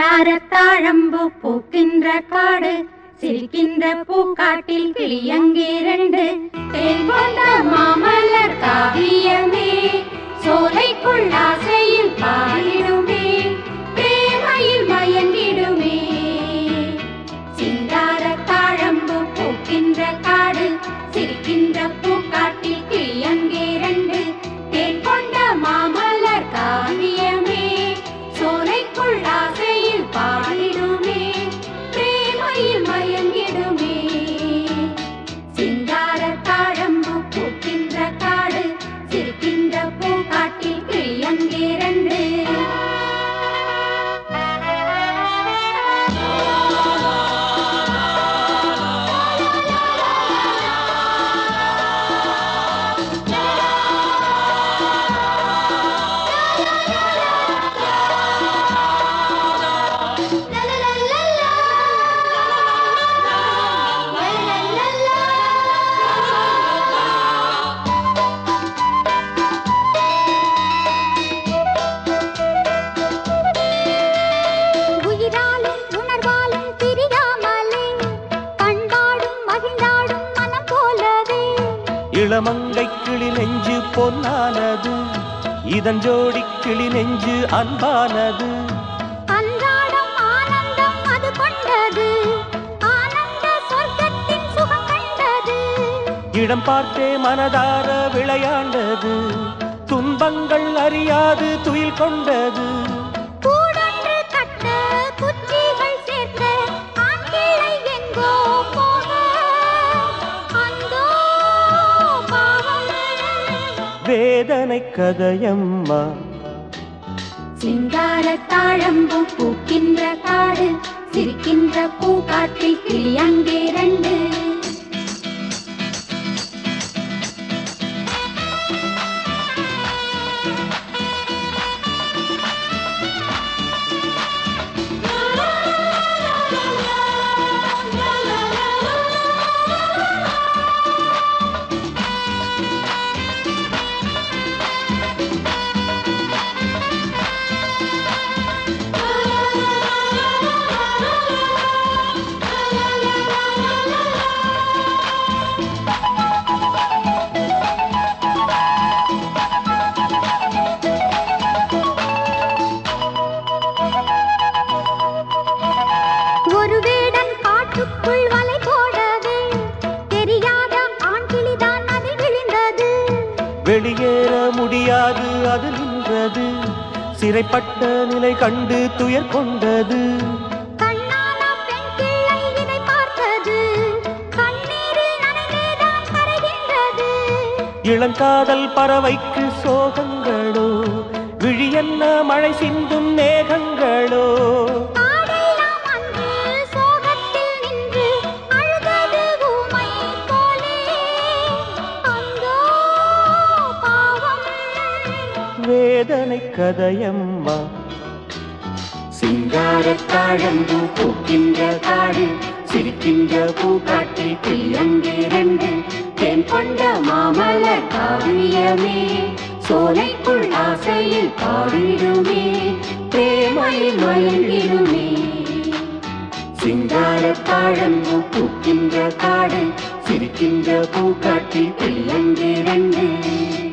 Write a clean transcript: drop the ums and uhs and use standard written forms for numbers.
சிங்காரத்தாழம்பு பூக்கின்ற காடு சிரிக்கின்ற பூக்காட்டில் கிளியங்கே ரெண்டு தேன் கொண்ட மாமலர் காவியமே சோலைக்குள் ஆசையில் பாடிடுமே பிரேமையில் மயங்கிடுமே. சிங்காரத்தாழம்பு பூக்கின்ற காடு சிரிக்கின்ற பூக்காட்டில் கிளியங்கே ரெண்டு தேன் கொண்ட மாமலர் காவியமே சோலைக்குள் ஆசையில் பாடிடுமே பிரேமையில் மயங்கிடுமே. சிங்காரத்தாழம்பு பூக்கின்ற காடு சிரிக்கின்ற பூக்காட்டில் கிளியங்கே ரெண்டு. இளமங்கை கிளி நெஞ்சு பொன்னானது இதன் ஜோடி கிளி நெஞ்சு அன்பானது. அன்றாடம் ஆனந்தம் அது கொண்டது ஆனந்த சொர்க்கத்தின் சுகம் கண்டது. இடம் பார்த்தே மனதார விளையாண்டது துன்பங்கள் அறியாது துயில் கொண்டது. கூடொன்று கட்ட குச்சிகள் சேர்த்த ஆண்கிளை எங்கோ போக அந்தோ பாவம் வேதனை கதையம்மா. சிங்காரத்தாழம்பு பூக்கின்ற காடு சிரிக்கின்ற பூக்காட்டில் கிளியங்கே ரெண்டு. ஒரு வேடன் காட்டுக்குள் வலை போடவே தெரியாத ஆண்கிளிதான் அதில் விழுந்தது. வெளியேற முடியாது அது நின்றது சிறைப்பட்ட நிலை கண்டு துயர் கொண்டது. கண்ணான பெண் கிள்ளை இதை பார்த்தது கண்ணீரில் நனைந்தேதான் கரைகின்றது. இளங்காதல் பறவைக்கு சோகங்களோ விழி என்ன மழை சிந்தும் மேகங்களோ. ஆடெல்லாம் அன்று சோகத்தில் நின்று அழுதது ஊமை போலே அந்தோ பாவம் வேதனை கதையம்மா. சிங்காரத்தாழம்பு பூக்கின்ற காடு சிரிக்கின்ற பூக்காட்டில் கிளியங்கே ரெண்டு தேன் கொண்ட மாமலர் காவியமே சோலைக்குள் ஆசையில் பாடிடுமே பிரேமையில் மயங்கிடுமே. சிங்காரத்தாழம்பு பூக்கின்ற காடு சிரிக்கின்ற பூக்காட்டில் கிளியங்கே ரெண்டு.